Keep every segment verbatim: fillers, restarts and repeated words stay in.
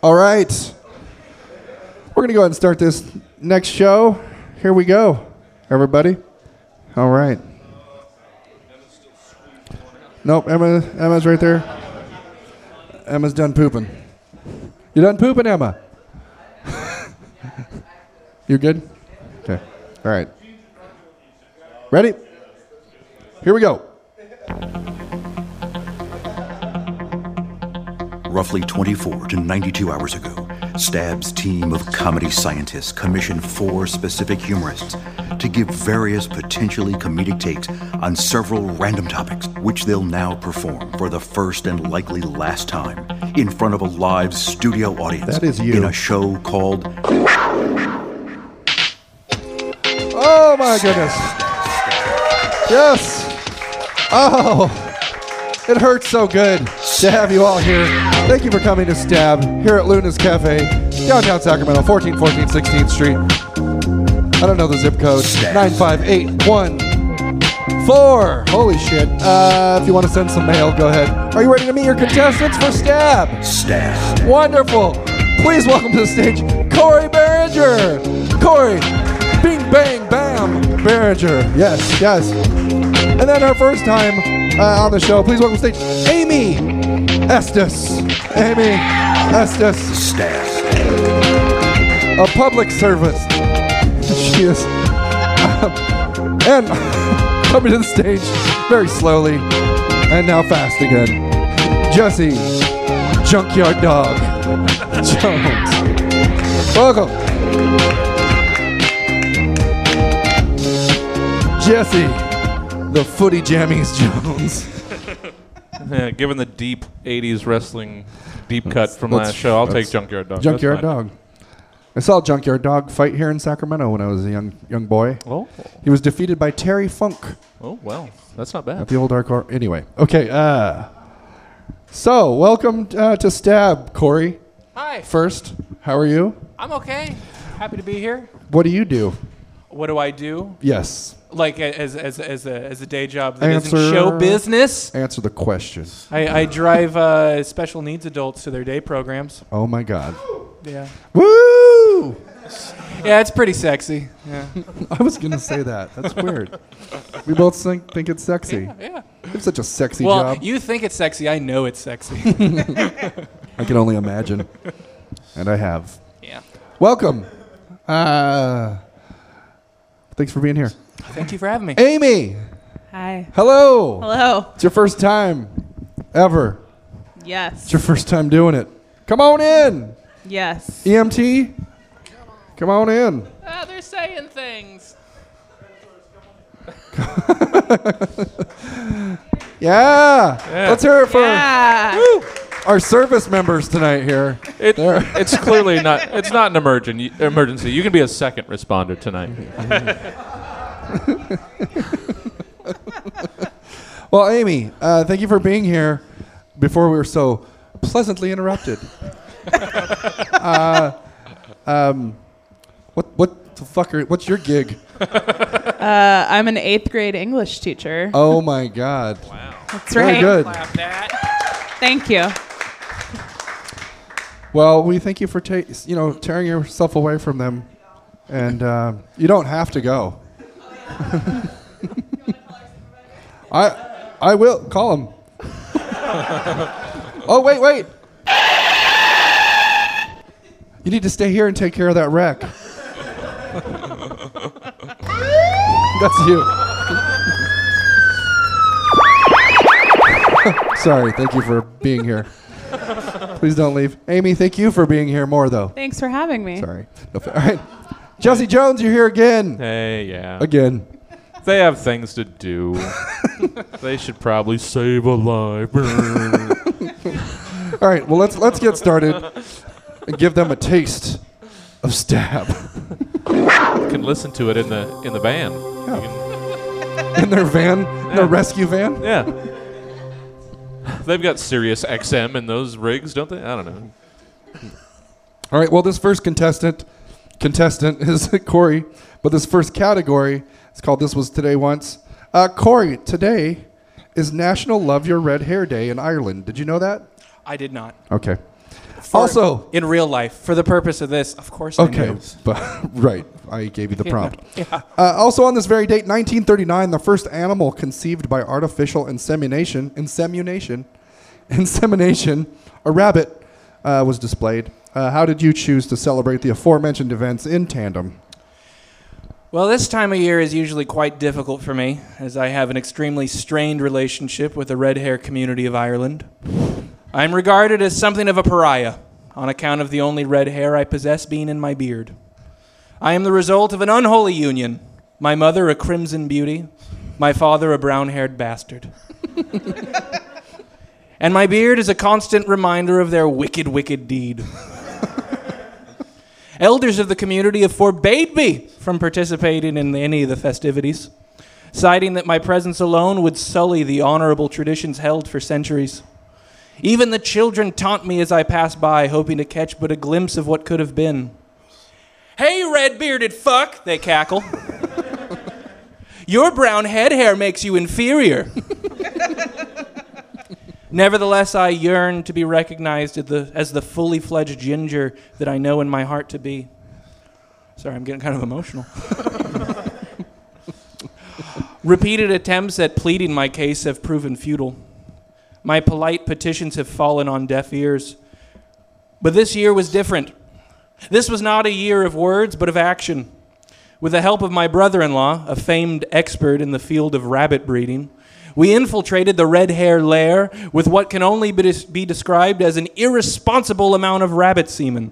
All right. We're going to go ahead and start this next show. Here we go, everybody. All right. Nope, Emma. Emma's right there. Emma's done pooping. You done pooping, Emma? You good? Okay. All right. Ready? Here we go. Roughly twenty-four to ninety-two hours ago, Stab's team of comedy scientists commissioned four specific humorists to give various potentially comedic takes on several random topics, which they'll now perform for the first and likely last time in front of a live studio audience. That is you. In a show called... Oh my goodness. Yes. Oh, it hurts so good to have you all here. Thank you for coming to Stab here at Luna's Cafe, downtown Sacramento, fourteen fourteen sixteenth Street. I don't know the zip code. nine five eight one four. Holy shit. Uh, if you want to send some mail, go ahead. Are you ready to meet your contestants for Stab? Stab. Wonderful. Please welcome to the stage Corey Behringer. Corey, bing, bang, bam, Behringer. Yes, yes. And then her first time uh, on the show, please welcome to the stage Amy Estes. Amy Estes. Stab. A public service. She is. Um, and coming to the stage very slowly and now fast again, Jesse Junkyard Dog Jones. Welcome. Jesse, the Footy Jammies Jones. Yeah, given the deep eighties wrestling deep cut Let's- from let's- last show, I'll let's- take Junkyard Dog. Junkyard That's fine. Dog. I saw Junkyard Dog fight here in Sacramento when I was a young young boy. Oh, He was defeated by Terry Funk oh well, that's not at bad. the old hardcore. Anyway, okay. Uh, so, welcome uh, to Stab, Corey. Hi, First, how are you? I'm okay. Happy to be here. What do you do? What do I do? Yes. Like a- as as as a as a day job that Answer. isn't show business. Answer the question. I, I drive uh, special needs adults to their day programs. Oh my God. Yeah, Woo! yeah, it's pretty sexy. Yeah, I was gonna say that. That's weird. We both think think it's sexy. yeah. yeah. It's such a sexy Well, job. you think it's sexy. I know it's sexy. I can only imagine, and I have. Yeah. Welcome. Uh, thanks for being here, Thank you for having me. Amy. Hi. Hello. Hello. It's your first time ever. Yes. It's your first time doing it. Come on in. Yes. E M T. Come on in. Ah, they're saying things. Yeah. Yeah. Let's hear it for Yeah. our service members tonight here. It, There. it's clearly not. It's not an emergen- emergency. You can be a second responder tonight. Well, Amy, uh, thank you for being here before we were so pleasantly interrupted. uh, um, what what the fuck are, what's your gig? Uh, I'm an eighth grade English teacher. Oh my God. That's Very right. good. Clap that. Thank you. Well, we thank you for ta- you know tearing yourself away from them, and uh, you don't have to go. I I will call him. Oh wait wait. You need to stay here and take care of that wreck. That's you. Sorry. Thank you for being here. Please don't leave. Amy, thank you for being here more though. Thanks for having me. Sorry. No, all right. Jesse Jones, you're here again. Hey, yeah. Again. They have things to do. They should probably save a life. All right. Well, let's let's get started and give them a taste of Stab You can listen to it in the in the van. Yeah. You can- in their van, in their rescue van. yeah. They've got Sirius X M in those rigs, don't they? I don't know. All right. Well, this first contestant contestant is Corey, but this first category is called "This Was Today Once." Uh, Corey, today is National Love Your Red Hair Day in Ireland. Did you know that? I did not. Okay. For- Also, in real life, for the purpose of this, of course I okay, knew. but right, I gave you the prompt. Yeah. Uh, also on this very date, nineteen thirty-nine, the first animal conceived by artificial insemination, insemination, insemination, a rabbit, uh, was displayed. Uh, how did you choose to celebrate the aforementioned events in tandem? Well, this time of year is usually quite difficult for me, as I have an extremely strained relationship with the red hair community of Ireland. I am regarded as something of a pariah, on account of the only red hair I possess being in my beard. I am the result of an unholy union, my mother a crimson beauty, my father a brown-haired bastard. And my beard is a constant reminder of their wicked, wicked deed. Elders of the community have forbade me from participating in any of the festivities, citing that my presence alone would sully the honorable traditions held for centuries. Even the children taunt me as I pass by, hoping to catch but a glimpse of what could have been. "Hey, red-bearded fuck," they cackle. "Your brown head hair makes you inferior." Nevertheless, I yearn to be recognized as the, as the fully fledged ginger that I know in my heart to be. Sorry, I'm getting kind of emotional. Repeated attempts at pleading my case have proven futile. My polite petitions have fallen on deaf ears. But this year was different. This was not a year of words, but of action. With the help of my brother-in-law, a famed expert in the field of rabbit breeding, we infiltrated the red hair lair with what can only be, des- be described as an irresponsible amount of rabbit semen.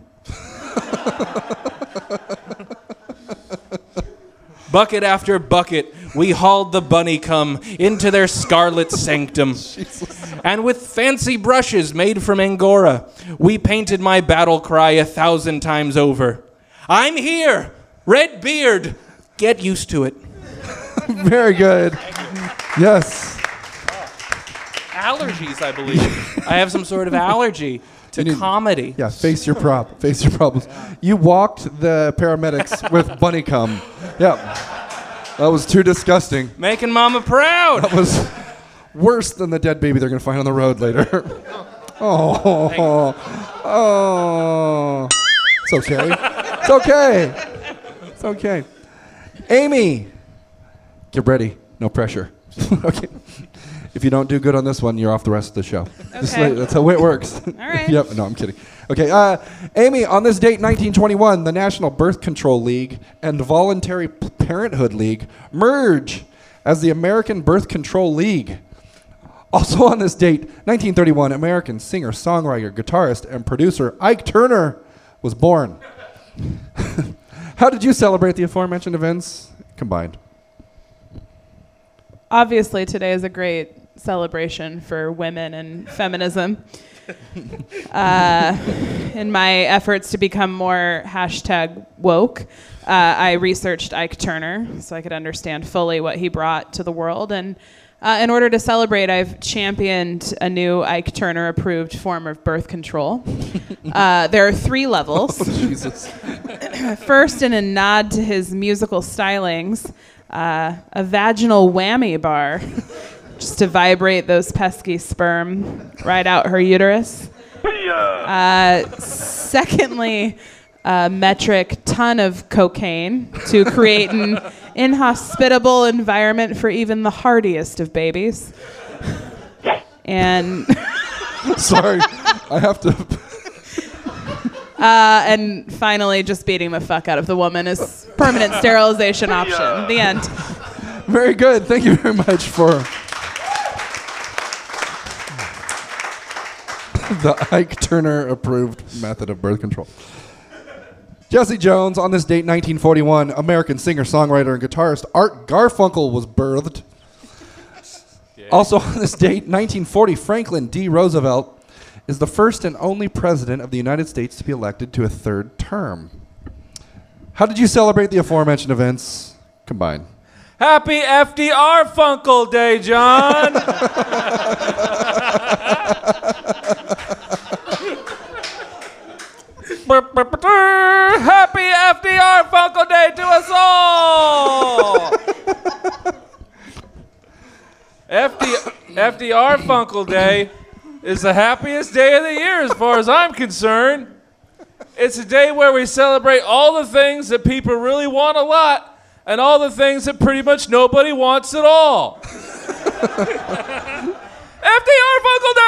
Bucket after bucket, we hauled the bunny cum into their scarlet sanctum. Jesus. And with fancy brushes made from Angora, we painted my battle cry a thousand times over. "I'm here! Red beard! Get used to it." Very good. Yes. Allergies, I believe. I have some sort of allergy to need- comedy. Yeah, face your prop. Face your problems. You walked the paramedics with bunny cum. Yeah. That was too disgusting. Making mama proud. That was worse than the dead baby they're going to find on the road later. Oh. Oh. It's okay. It's okay. It's okay. Amy, get ready. No pressure. Okay. If you don't do good on this one, you're off the rest of the show. Just Okay. like- that's how it works. All right. Yep. No, I'm kidding. Okay. Uh, Amy, on this date, nineteen twenty-one, the National Birth Control League and Voluntary Parenthood League merge as the American Birth Control League. Also on this date, nineteen thirty-one, American singer, songwriter, guitarist, and producer Ike Turner was born. How did you celebrate the aforementioned events combined? Obviously, today is a great celebration for women and feminism. Uh, in my efforts to become more hashtag woke, uh, I researched Ike Turner so I could understand fully what he brought to the world. And uh, in order to celebrate, I've championed a new Ike Turner approved form of birth control. Uh, there are three levels. Oh, Jesus. First, in a nod to his musical stylings, uh, a vaginal whammy bar, just to vibrate those pesky sperm right out her uterus. Uh, secondly, a metric ton of cocaine to create an inhospitable environment for even the hardiest of babies. And Sorry, I have to. Uh, and finally, just beating the fuck out of the woman is permanent sterilization option. The end. Very good. Thank you very much for the Ike Turner approved method of birth control. Jesse Jones, on this date, nineteen forty-one, American singer, songwriter, and guitarist Art Garfunkel was birthed. Yeah. Also on this date, nineteen forty, Franklin D. Roosevelt is the first and only president of the United States to be elected to a third term. How did you celebrate the aforementioned events combined? Happy F D R Funkle Day, John. Happy F D R Funkle Day to us all. F D R Funkle Day is the happiest day of the year as far as I'm concerned. It's a day where we celebrate all the things that people really want a lot and all the things that pretty much nobody wants at all. F D R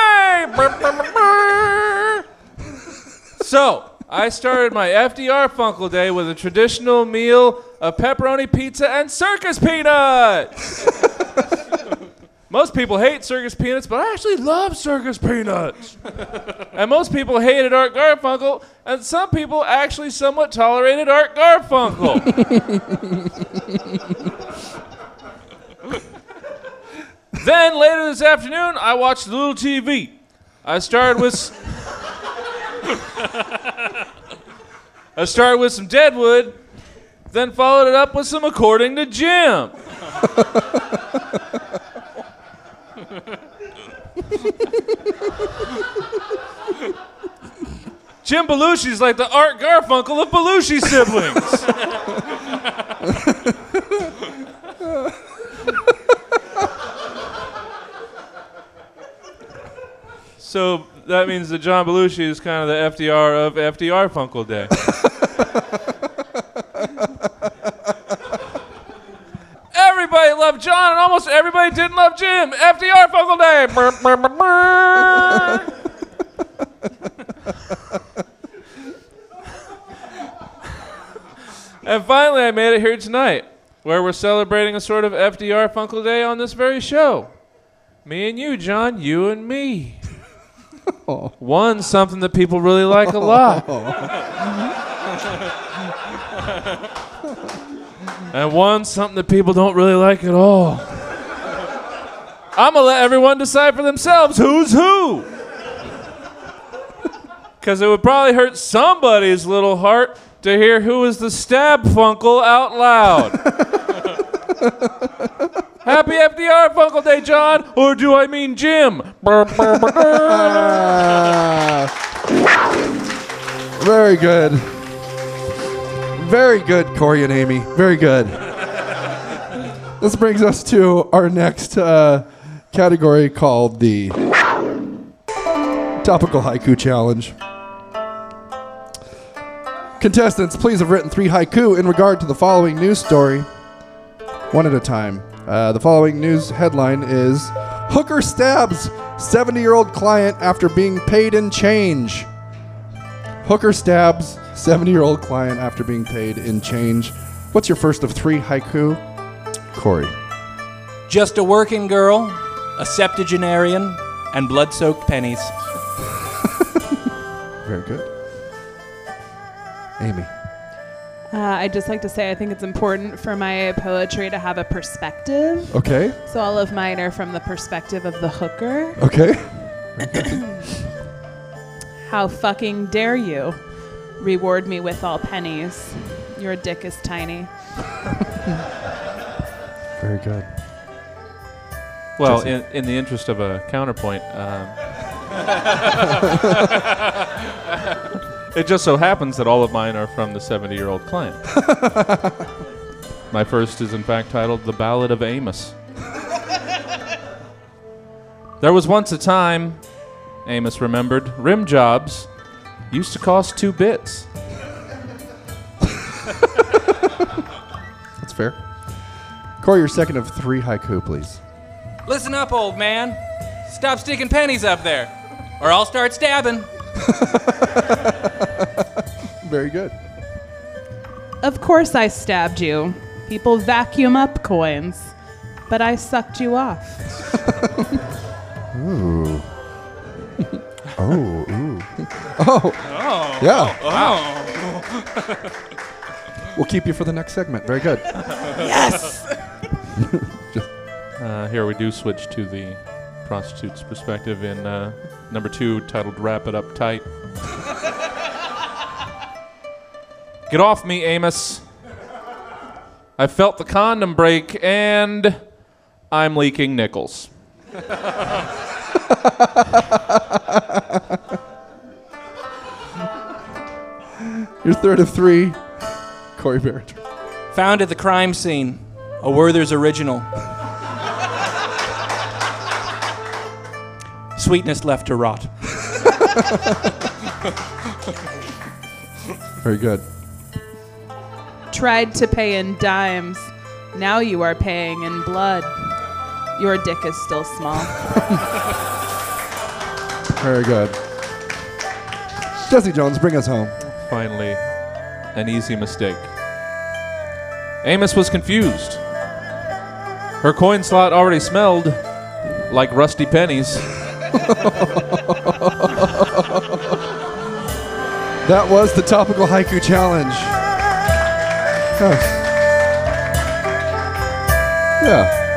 Funkle Day! So, I started my F D R Funkle Day with a traditional meal of pepperoni pizza and circus peanuts. Most people hate circus peanuts, but I actually love circus peanuts. And most people hated Art Garfunkel, and some people actually somewhat tolerated Art Garfunkel. Then later this afternoon, I watched a little T V. I started with s- I started with some Deadwood, then followed it up with some According to Jim. Jim Belushi's like the Art Garfunkel of Belushi siblings. So that means that John Belushi is kind of the F D R of F D R Funkle Day. Everybody loved John, and almost everybody didn't love Jim. F D R Funkle Day. Brr, brr, brr, brr. And finally, I made it here tonight, where we're celebrating a sort of F D R Funkle Day on this very show. Me and you, John. You and me. Oh. One's something that people really like a lot. And one's something that people don't really like at all. I'm going to let everyone decide for themselves who's who. Because it would probably hurt somebody's little heart to hear who is the Stab Funkle out loud. Happy F D R Funkle Day, John, or do I mean Jim? Burr, burr, burr, burr. Very good. Very good, Corey and Amy. Very good. This brings us to our next uh, category called the Topical Haiku Challenge. Contestants, please have written three haiku in regard to the following news story, one at a time. Uh, the following news headline is, Hooker stabs seventy-year-old client after being paid in change. Hooker stabs seventy-year-old client after being paid in change. What's your first of three haiku? Corey. Just a working girl, a septuagenarian, and blood-soaked pennies. Very good. Amy. Uh, I'd just like to say I think it's important for my poetry to have a perspective. Okay. So all of mine are from the perspective of the hooker. Okay. How fucking dare you reward me with all pennies? Your dick is tiny. Very good. Well, in, in the interest of a counterpoint, um, it just so happens that all of mine are from the seventy-year-old client. My first is, in fact, titled The Ballad of Amos. There was once a time, Amos remembered, rim jobs used to cost two bits. That's fair. Corey, your second of three haiku, please. Listen up, old man. Stop sticking pennies up there, or I'll start stabbing. Very good. Of course I stabbed you. People vacuum up coins, but I sucked you off. Ooh. Oh, ooh. Oh. Oh. Yeah. Oh. We'll keep you for the next segment. Very good. Yes! Uh, here we do switch to the prostitute's perspective in uh, number two, titled Wrap It Up Tight. Get off me, Amos. I felt the condom break, and I'm leaking nickels. Your third of three, Corey Barrett. Found at the crime scene, a Werther's original. sweetness left to rot. Very good. Tried to pay in dimes. Now you are paying in blood. Your dick is still small. Very good. Jesse Jones, bring us home. Finally, an easy mistake. Amos was confused. Her coin slot already smelled like rusty pennies. That was the topical haiku challenge. Huh. Yeah.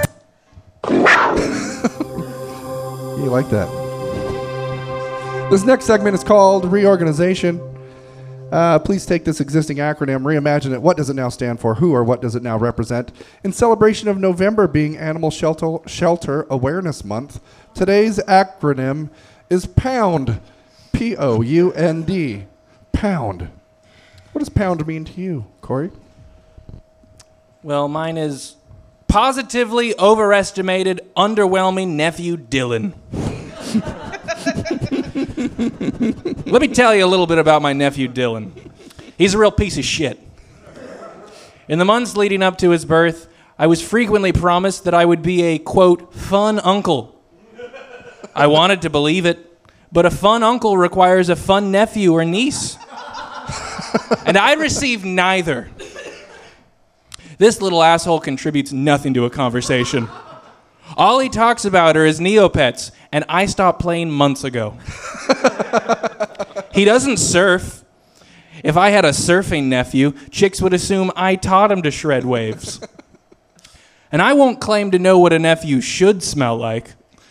You like that? This next segment is called Reorganization. Uh, please take this existing acronym, reimagine it. What does it now stand for? Who or what does it now represent? In celebration of November being Animal Shelter, Shelter Awareness Month, today's acronym is POUND. P O U N D. Pound. What does pound mean to you, Corey? Well, mine is positively overestimated, underwhelming nephew Dylan. Let me tell you a little bit about my nephew Dylan. He's a real piece of shit. In the months leading up to his birth, I was frequently promised that I would be a, quote, fun uncle. I wanted to believe it, but a fun uncle requires a fun nephew or niece. And I received neither. This little asshole contributes nothing to a conversation. All he talks about are his Neopets, and I stopped playing months ago. He doesn't surf. If I had a surfing nephew, chicks would assume I taught him to shred waves. And I won't claim to know what a nephew should smell like.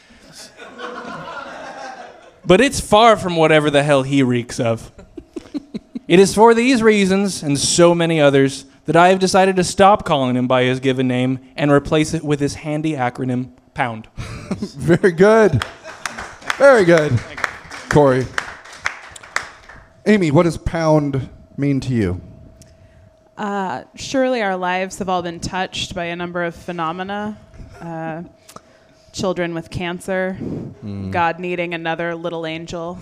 But it's far from whatever the hell he reeks of. It is for these reasons, and so many others, that I have decided to stop calling him by his given name and replace it with his handy acronym, POUND. Very good. Very good. Corey. Amy, what does pound mean to you? Uh, surely our lives have all been touched by a number of phenomena. Uh, children with cancer, mm. God needing another little angel.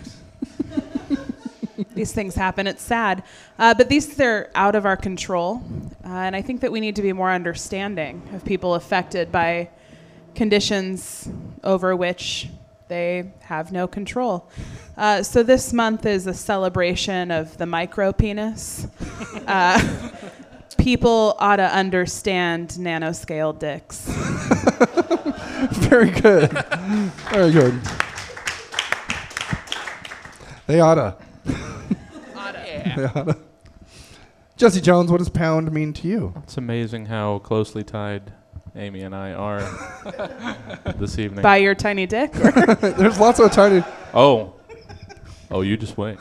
These things happen. It's sad. Uh, but these are out of our control. Uh, and I think that we need to be more understanding of people affected by conditions over which they have no control. Uh, so this month is a celebration of the micro penis. Uh, people ought to understand nanoscale dicks. Very good. Very good. They oughta. Oughta. They oughta. Jesse Jones, what does pound mean to you? It's amazing how closely tied Amy and I are this evening. By your tiny dick? There's lots of tiny... Oh. Oh, you just wait.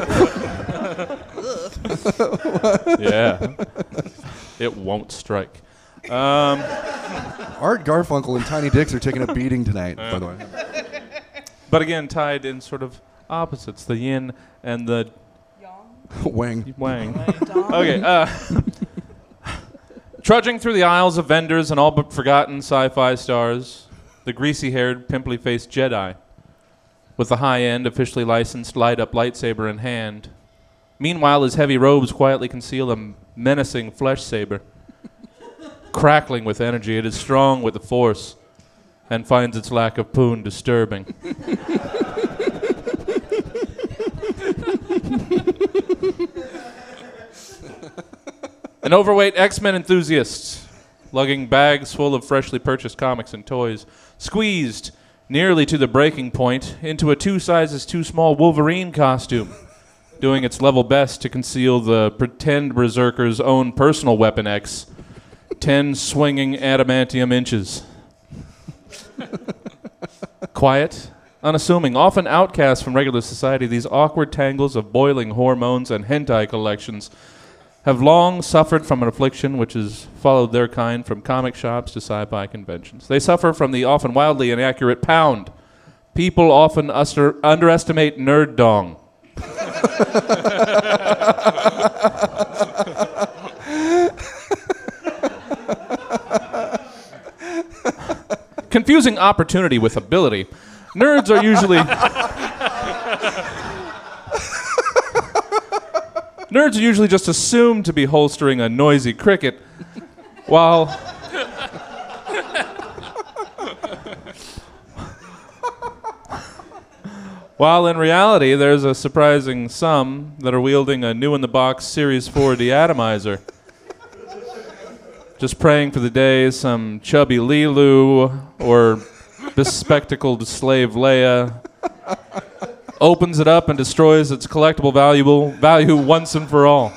Yeah. It won't strike. Um, Art Garfunkel and Tiny Dicks are taking a beating tonight, uh, by the way. But again, tied in sort of opposites, the yin and the... Wang. Wang. Okay. Uh, trudging through the aisles of vendors and all but forgotten sci-fi stars, the greasy-haired, pimply-faced Jedi, with the high-end, officially licensed light-up lightsaber in hand. Meanwhile, his heavy robes quietly conceal a menacing flesh saber. Crackling with energy, it is strong with the Force, and finds its lack of poon disturbing. An overweight X-Men enthusiast, lugging bags full of freshly purchased comics and toys, squeezed nearly to the breaking point into a two sizes too small Wolverine costume, doing its level best to conceal the pretend berserker's own personal weapon X, ten swinging adamantium inches. Quiet, unassuming, often outcast from regular society, these awkward tangles of boiling hormones and hentai collections have long suffered from an affliction which has followed their kind from comic shops to sci-fi conventions. They suffer from the often wildly inaccurate pound. People often uster- underestimate nerd dong. Confusing opportunity with ability. Nerds are usually Nerds are usually just assumed to be holstering a noisy cricket, while while in reality there's a surprising some that are wielding a new-in-the-box Series four deatomizer, just praying for the day some chubby Lilu or bespectacled slave Leia opens it up and destroys its collectible valuable value once and for all.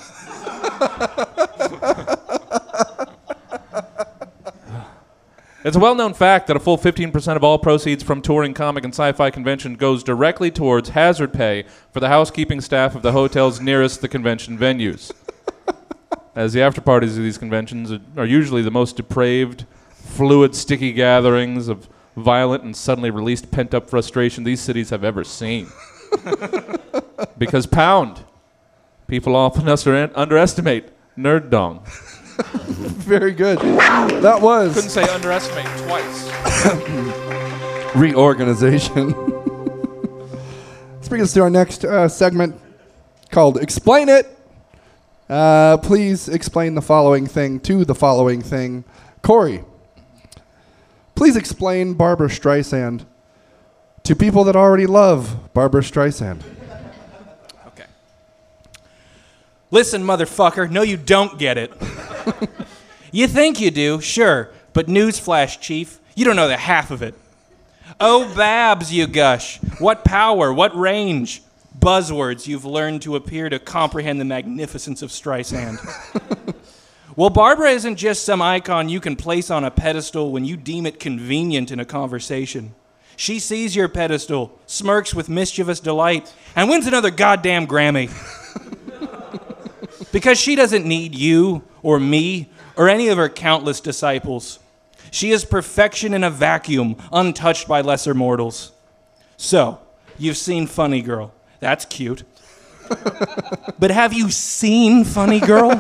It's a well-known fact that a full fifteen percent of all proceeds from touring comic and sci-fi convention goes directly towards hazard pay for the housekeeping staff of the hotels nearest the convention venues. As the after-parties of these conventions are, are usually the most depraved, fluid, sticky gatherings of violent and suddenly released pent-up frustration these cities have ever seen. Because pound, people often under- underestimate nerd dong. Very good. That was Couldn't say underestimate twice. reorganization. Let's bring us to our next uh, segment called Explain It. Uh, please explain the following thing to the following thing. Corey, please explain Barbra Streisand to people that already love Barbra Streisand. Okay. Listen, motherfucker. No, you don't get it. You think you do, sure. But newsflash, Chief. You don't know the half of it. Oh, Babs, you gush. What power, what range. Buzzwords you've learned to appear to comprehend the magnificence of Streisand. Well, Barbra isn't just some icon you can place on a pedestal when you deem it convenient in a conversation. She sees your pedestal, smirks with mischievous delight, and wins another goddamn Grammy. Because she doesn't need you or me or any of her countless disciples. She is perfection in a vacuum, untouched by lesser mortals. So, you've seen Funny Girl. That's cute. But have you seen Funny Girl?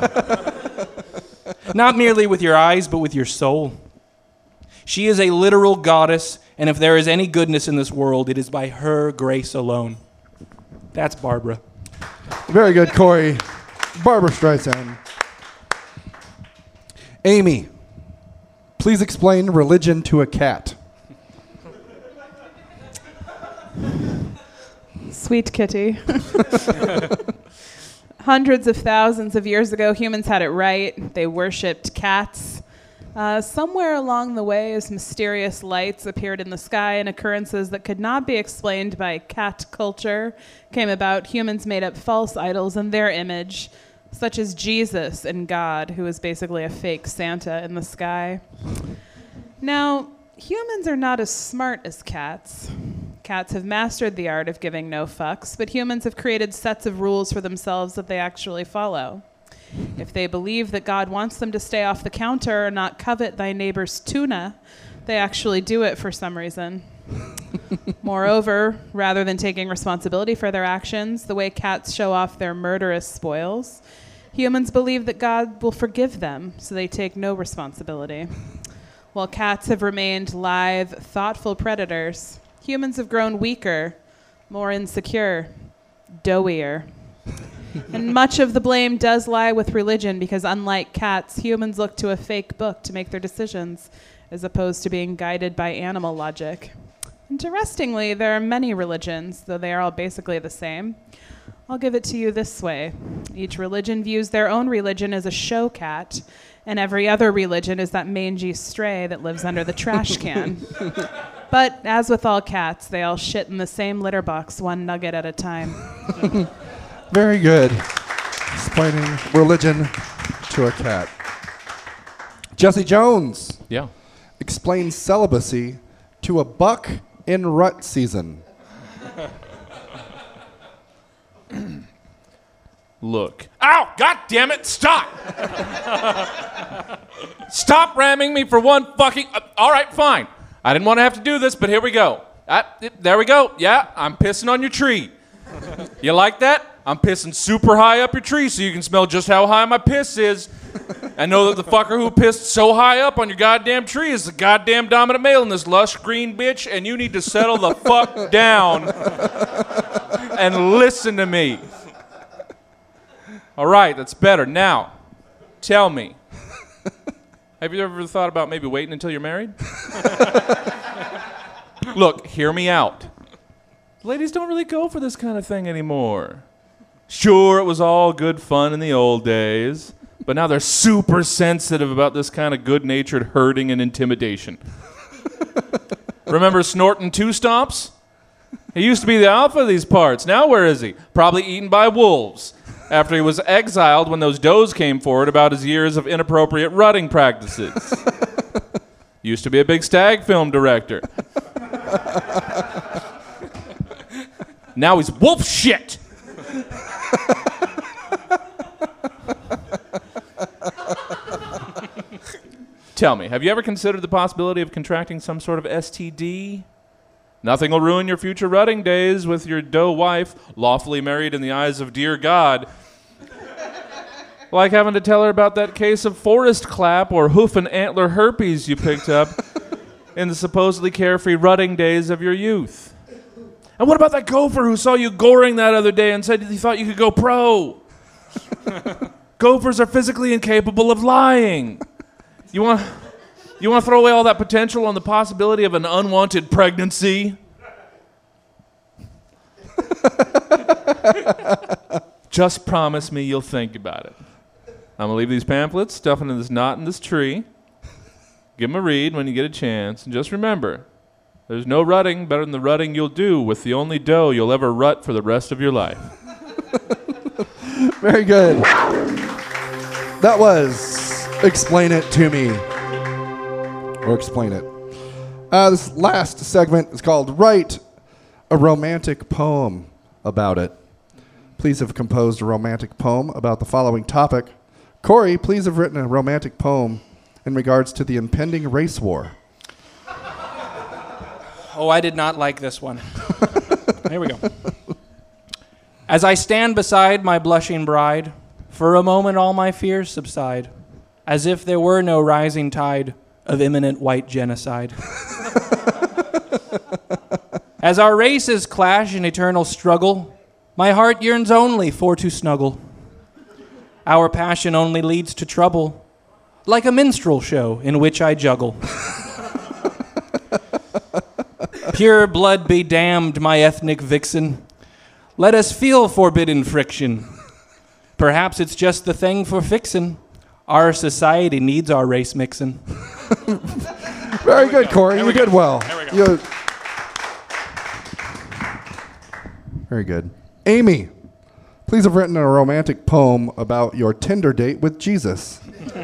Not merely with your eyes, but with your soul. She is a literal goddess, and if there is any goodness in this world, it is by her grace alone. That's Barbra. Very good, Corey. Barbra Streisand. Amy, please explain religion to a cat. Sweet kitty. Hundreds of thousands of years ago, humans had it right. They worshipped cats. Uh, somewhere along the way, as mysterious lights appeared in the sky and occurrences that could not be explained by cat culture came about, humans made up false idols in their image, such as Jesus and God, who is basically a fake Santa in the sky. Now, humans are not as smart as cats. Cats have mastered the art of giving no fucks, but humans have created sets of rules for themselves that they actually follow. If they believe that God wants them to stay off the counter or not covet thy neighbor's tuna, they actually do it for some reason. Moreover, rather than taking responsibility for their actions, the way cats show off their murderous spoils, humans believe that God will forgive them, so they take no responsibility. While cats have remained live, thoughtful predators, humans have grown weaker, more insecure, doughier. And much of the blame does lie with religion because, unlike cats, humans look to a fake book to make their decisions as opposed to being guided by animal logic. Interestingly, there are many religions, though they are all basically the same. I'll give it to you this way. Each religion views their own religion as a show cat, and every other religion is that mangy stray that lives under the trash can. But as with all cats, they all shit in the same litter box, one nugget at a time. Very good. Explaining religion to a cat. Jesse Jones. Yeah. Explain celibacy to a buck in rut season. Look. Ow! God damn it! Stop! Stop ramming me for one fucking... Uh, all right, fine. I didn't want to have to do this, but here we go. Uh, there we go. Yeah, I'm pissing on your tree. You like that? I'm pissing super high up your tree so you can smell just how high my piss is. And know that the fucker who pissed so high up on your goddamn tree is the goddamn dominant male in this lush green bitch, and you need to settle the fuck down and listen to me. All right, that's better. Now, tell me, have you ever thought about maybe waiting until you're married? Look, hear me out. Ladies don't really go for this kind of thing anymore. Sure, it was all good fun in the old days, but now they're super sensitive about this kind of good-natured herding and intimidation. Remember Snorton Two Stomps? He used to be the alpha of these parts. Now where is he? Probably eaten by wolves after he was exiled when those does came forward about his years of inappropriate rutting practices. Used to be a big stag film director. Now he's wolf shit. Tell me, have you ever considered the possibility of contracting some sort of S T D? Nothing will ruin your future rutting days with your doe wife, lawfully married in the eyes of dear God. Like having to tell her about that case of forest clap or hoof and antler herpes you picked up in the supposedly carefree rutting days of your youth. And what about that gopher who saw you goring that other day and said he thought you could go pro? Gophers are physically incapable of lying. You want, you want to throw away all that potential on the possibility of an unwanted pregnancy? Just promise me you'll think about it. I'm going to leave these pamphlets, stuff them in this knot in this tree. Give them a read when you get a chance. And just remember, there's no rutting better than the rutting you'll do with the only doe you'll ever rut for the rest of your life. Very good. That was Explain It to Me. Or Explain It. Uh, this last segment is called Write a Romantic Poem About It. Please have composed a romantic poem about the following topic. Corey, please have written a romantic poem in regards to the impending race war. Oh, I did not like this one. Here we go. As I stand beside my blushing bride, for a moment all my fears subside, as if there were no rising tide of imminent white genocide. As our races clash in eternal struggle, my heart yearns only for to snuggle. Our passion only leads to trouble, like a minstrel show in which I juggle. Pure blood be damned, my ethnic vixen. Let us feel forbidden friction. Perhaps it's just the thing for fixin'. Our society needs our race mixin'. Very good, Corey. You did well. There we go. You... Very good. Amy, please have written a romantic poem about your Tinder date with Jesus.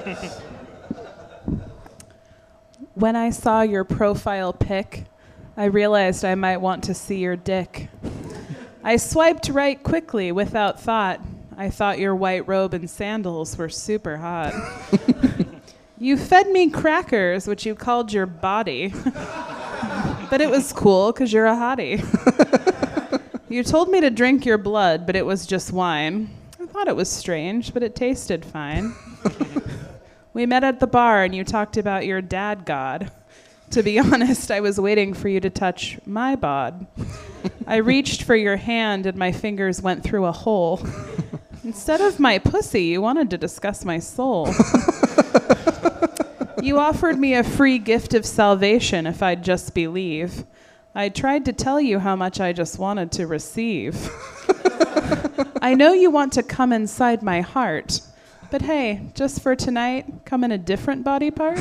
When I saw your profile pic, I realized I might want to see your dick. I swiped right quickly without thought. I thought your white robe and sandals were super hot. You fed me crackers, which you called your body. But it was cool because you're a hottie. You told me to drink your blood, but it was just wine. I thought it was strange, but it tasted fine. We met at the bar and you talked about your dad god. To be honest, I was waiting for you to touch my bod. I reached for your hand and my fingers went through a hole. Instead of my pussy, you wanted to discuss my soul. You offered me a free gift of salvation if I'd just believe. I tried to tell you how much I just wanted to receive. I know you want to come inside my heart, but hey, just for tonight, come in a different body part?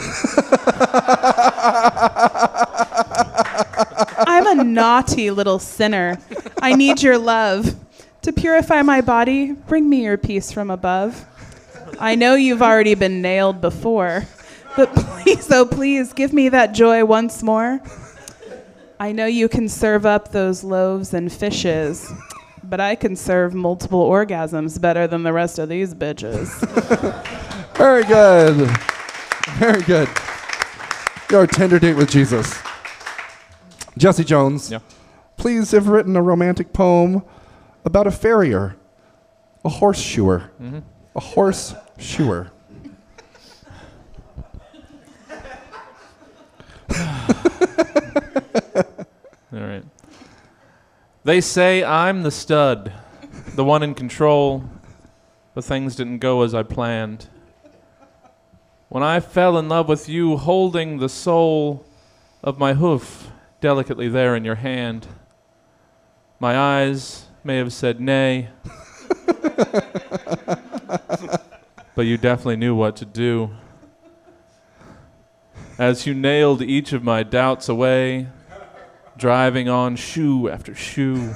I'm a naughty little sinner. I need your love. To purify my body, bring me your peace from above. I know you've already been nailed before, but please, oh please, give me that joy once more. I know you can serve up those loaves and fishes, but I can serve multiple orgasms better than the rest of these bitches. Very good. Very good. Your Tinder date with Jesus. Jesse Jones, Yeah. please have written a romantic poem about a farrier A horseshoer. Mm-hmm. A horseshoer. All right. They say I'm the stud, the one in control, but things didn't go as I planned. When I fell in love with you, holding the sole of my hoof delicately there in your hand, my eyes may have said nay, but you definitely knew what to do. As you nailed each of my doubts away, driving on shoe after shoe.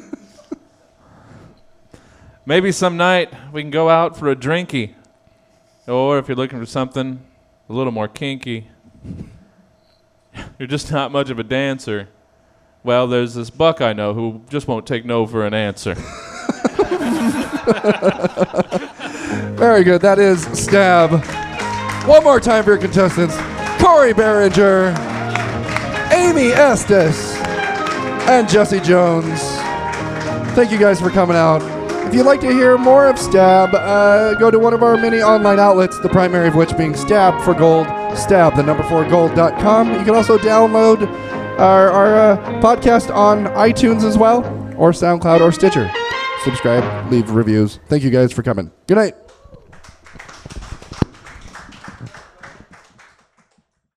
Maybe some night we can go out for a drinky. Or if you're looking for something a little more kinky, you're just not much of a dancer. Well, there's this buck I know who just won't take no for an answer. Very good. That is Stab. One more time for your contestants. Corey Behringer, Amy Estes, and Jesse Jones. Thank you guys for coming out. If you'd like to hear more of Stab, uh, go to one of our many online outlets, the primary of which being Stab for Gold, stab, the number four gold dot com. You can also download our, our uh, podcast on iTunes as well, or SoundCloud or Stitcher. Subscribe, leave reviews. Thank you guys for coming. Good night.